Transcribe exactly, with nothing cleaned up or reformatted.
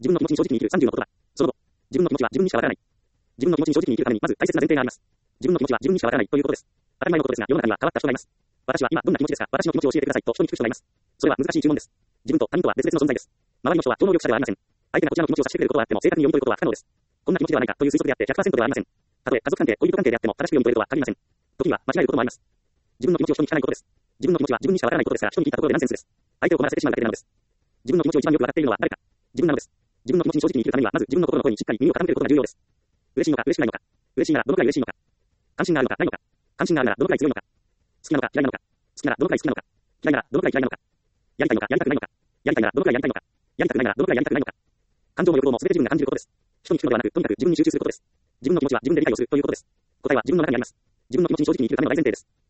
自分の気持ちに正直に生きるさんじゅうの言葉。その後、自分の気持ちは自分にしかわからない。自分の気持ちに正直に生きるためにまず大切な前提があります。自分の気持ちは自分にしかわからないということです。当たり前のことですが、世の中には変わった人がいます。私は今どんな気持ちですか、私の気持ちを教えてくださいと人に聞く人がいます。それは難しい注文です。自分と他人とは別々の存在です。周りの人は超能力者ではありません。相手がこちらの気持ちを察してくれることはあっても正確に読み取ることは不可能です。こんな気持ちではないかという推測であってひゃくパーセントではありません。たとえ家族関係、恋人関係であっても正しく読み取れるとは限りません。時には間違えることもあります。自分の気持ちを人に聞かないことです。自分の気持ちは自分にしかわからないことですから人に聞いたところでナンセンスです。相手を困らせてしまうだけでなのです。自分の気持ちを一番よくわかっているのは誰か。自分なのです。自分の気持ちに正直に生きるためにはまず自分の心の声にしっかり耳を傾けることが重要です。嬉しいのか嬉しくないのか。嬉しいならどのくらい嬉しいのか。関心があるのかないのか。関心があるならどのくらい強いのか。好きなのか嫌いなのか。好きならどのくらい好きなのか。嫌いならどのくらい嫌いなのか。やりたいのかやりたくないのか。やりたいならどのくらいやりたいのか。やりたくないならどのくらいやりたくないのか。感情も欲望も全て自分が感じることです。人に聞くのではなく、とにかく自分に集中することです。自分の気持ちは自分で理解をするということです。答えは自分の中にあります。自分の気持ちに正直に生きるための大前提です。